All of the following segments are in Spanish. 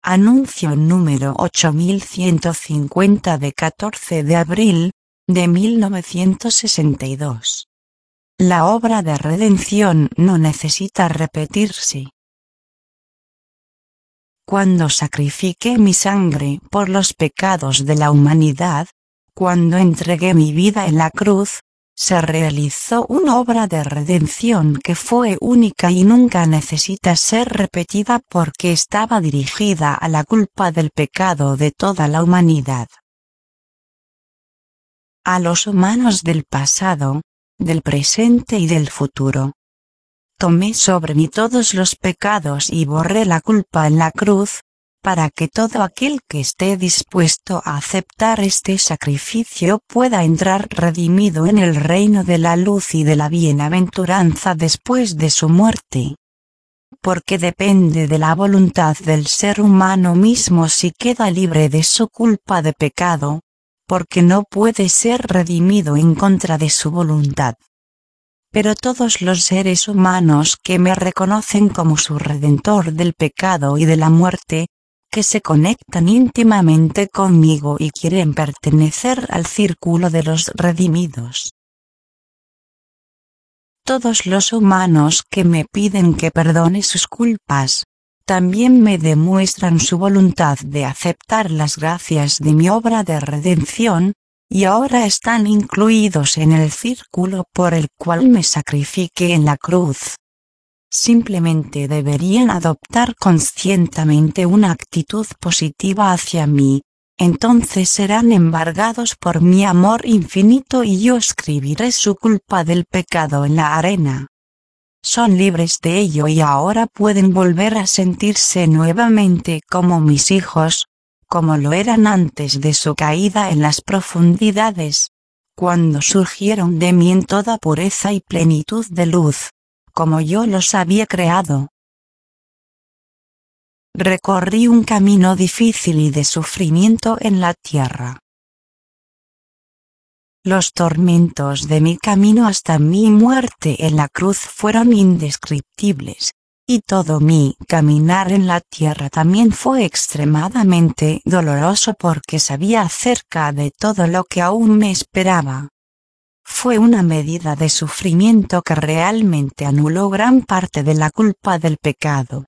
Anuncio número 8150 de 14 de abril, de 1962. La obra de redención no necesita repetirse. Cuando sacrifiqué mi sangre por los pecados de la humanidad, cuando entregué mi vida en la cruz, se realizó una obra de redención que fue única y nunca necesita ser repetida porque estaba dirigida a la culpa del pecado de toda la humanidad. A los humanos del pasado, del presente y del futuro. Tomé sobre mí todos los pecados y borré la culpa en la cruz, para que todo aquel que esté dispuesto a aceptar este sacrificio pueda entrar redimido en el reino de la luz y de la bienaventuranza después de su muerte. Porque depende de la voluntad del ser humano mismo si queda libre de su culpa de pecado, porque no puede ser redimido en contra de su voluntad. Pero todos los seres humanos que me reconocen como su redentor del pecado y de la muerte, que se conectan íntimamente conmigo y quieren pertenecer al círculo de los redimidos. Todos los humanos que me piden que perdone sus culpas, también me demuestran su voluntad de aceptar las gracias de mi obra de redención, y ahora están incluidos en el círculo por el cual me sacrifiqué en la cruz. Simplemente deberían adoptar conscientemente una actitud positiva hacia mí, entonces serán embargados por mi amor infinito y yo escribiré su culpa del pecado en la arena. Son libres de ello y ahora pueden volver a sentirse nuevamente como mis hijos, como lo eran antes de su caída en las profundidades, cuando surgieron de mí en toda pureza y plenitud de luz, como yo los había creado. Recorrí un camino difícil y de sufrimiento en la tierra. Los tormentos de mi camino hasta mi muerte en la cruz fueron indescriptibles, y todo mi caminar en la tierra también fue extremadamente doloroso porque sabía acerca de todo lo que aún me esperaba. Fue una medida de sufrimiento que realmente anuló gran parte de la culpa del pecado.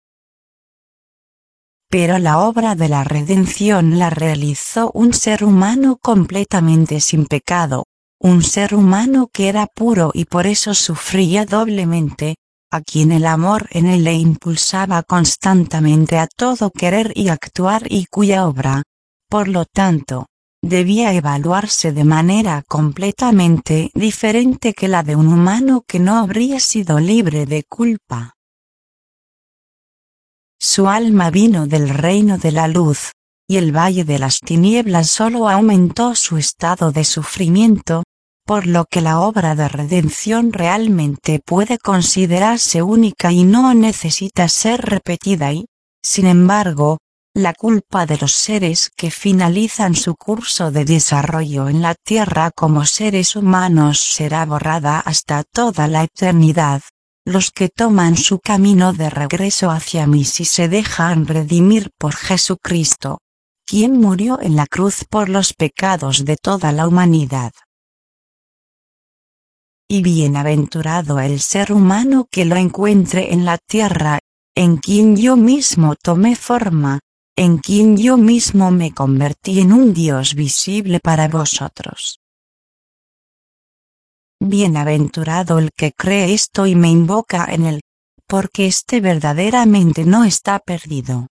Pero la obra de la redención la realizó un ser humano completamente sin pecado, un ser humano que era puro y por eso sufría doblemente, a quien el amor en él le impulsaba constantemente a todo querer y actuar y cuya obra, por lo tanto, debía evaluarse de manera completamente diferente que la de un humano que no habría sido libre de culpa. Su alma vino del reino de la luz, y el valle de las tinieblas solo aumentó su estado de sufrimiento, por lo que la obra de redención realmente puede considerarse única y no necesita ser repetida y, sin embargo, la culpa de los seres que finalizan su curso de desarrollo en la tierra como seres humanos será borrada hasta toda la eternidad. Los que toman su camino de regreso hacia mí si se dejan redimir por Jesucristo, quien murió en la cruz por los pecados de toda la humanidad. Y bienaventurado el ser humano que lo encuentre en la tierra, en quien yo mismo tomé forma, en quien yo mismo me convertí en un Dios visible para vosotros. Bienaventurado el que cree esto y me invoca en él, porque éste verdaderamente no está perdido.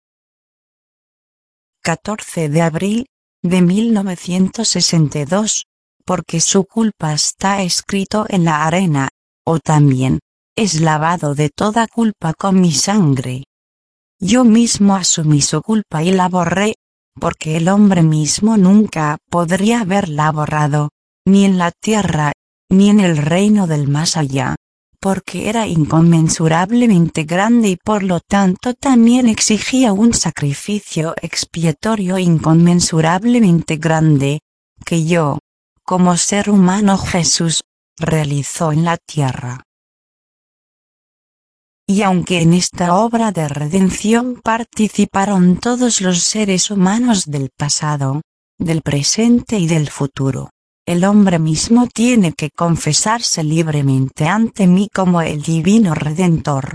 14 de abril, de 1962, porque su culpa está escrito en la arena, o también, es lavado de toda culpa con mi sangre. Yo mismo asumí su culpa y la borré, porque el hombre mismo nunca podría haberla borrado, ni en la tierra, ni en el reino del más allá, porque era inconmensurablemente grande y por lo tanto también exigía un sacrificio expiatorio inconmensurablemente grande, que yo, como ser humano Jesús, realizó en la tierra. Y aunque en esta obra de redención participaron todos los seres humanos del pasado, del presente y del futuro, el hombre mismo tiene que confesarse libremente ante mí como el divino Redentor.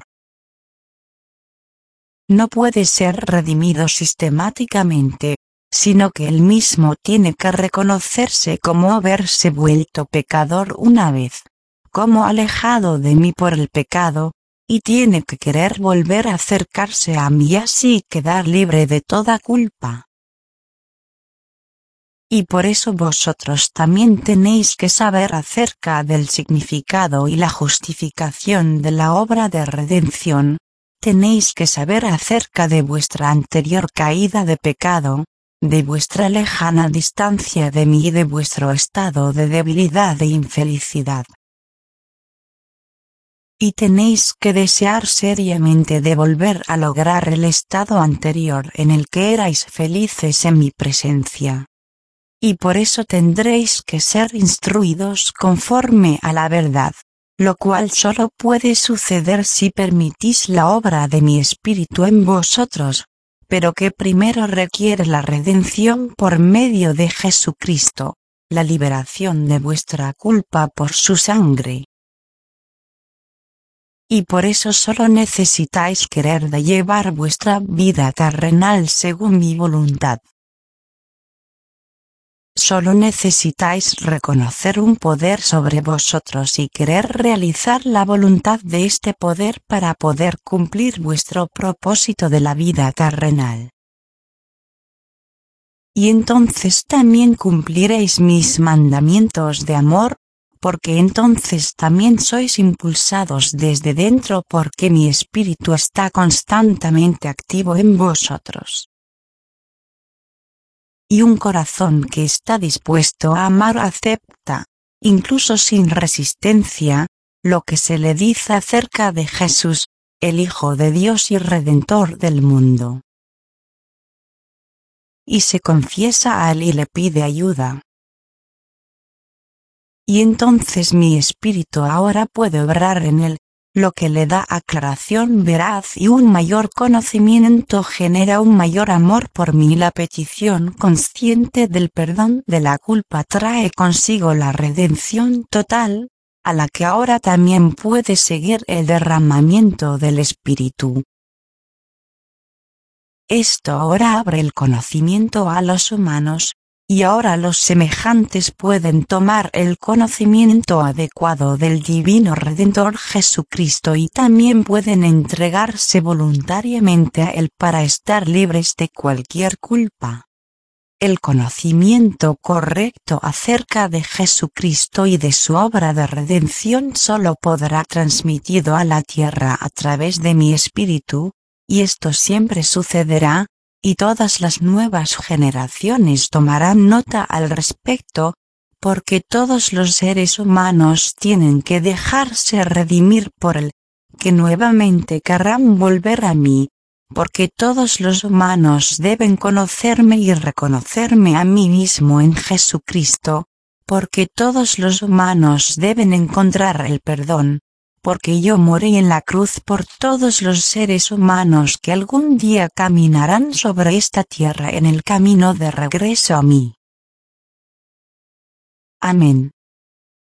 No puede ser redimido sistemáticamente, sino que él mismo tiene que reconocerse como haberse vuelto pecador una vez, como alejado de mí por el pecado, y tiene que querer volver a acercarse a mí y así quedar libre de toda culpa. Y por eso vosotros también tenéis que saber acerca del significado y la justificación de la obra de redención, tenéis que saber acerca de vuestra anterior caída de pecado, de vuestra lejana distancia de mí y de vuestro estado de debilidad e infelicidad. Y tenéis que desear seriamente de volver a lograr el estado anterior en el que erais felices en mi presencia. Y por eso tendréis que ser instruidos conforme a la verdad, lo cual solo puede suceder si permitís la obra de mi Espíritu en vosotros, pero que primero requiere la redención por medio de Jesucristo, la liberación de vuestra culpa por su sangre. Y por eso solo necesitáis querer de llevar vuestra vida terrenal según mi voluntad. Solo necesitáis reconocer un poder sobre vosotros y querer realizar la voluntad de este poder para poder cumplir vuestro propósito de la vida terrenal. Y entonces también cumpliréis mis mandamientos de amor, porque entonces también sois impulsados desde dentro porque mi espíritu está constantemente activo en vosotros. Y un corazón que está dispuesto a amar acepta, incluso sin resistencia, lo que se le dice acerca de Jesús, el Hijo de Dios y Redentor del mundo. Y se confiesa a él y le pide ayuda. Y entonces mi espíritu ahora puede obrar en él, lo que le da aclaración veraz y un mayor conocimiento genera un mayor amor por mí. La petición consciente del perdón de la culpa trae consigo la redención total, a la que ahora también puede seguir el derramamiento del Espíritu. Esto ahora abre el conocimiento a los humanos, y ahora los semejantes pueden tomar el conocimiento adecuado del Divino Redentor Jesucristo y también pueden entregarse voluntariamente a Él para estar libres de cualquier culpa. El conocimiento correcto acerca de Jesucristo y de su obra de redención solo podrá transmitido a la tierra a través de mi espíritu, y esto siempre sucederá, y todas las nuevas generaciones tomarán nota al respecto, porque todos los seres humanos tienen que dejarse redimir por Él, que nuevamente querrán volver a mí, porque todos los humanos deben conocerme y reconocerme a mí mismo en Jesucristo, porque todos los humanos deben encontrar el perdón, porque yo morí en la cruz por todos los seres humanos que algún día caminarán sobre esta tierra en el camino de regreso a mí. Amén.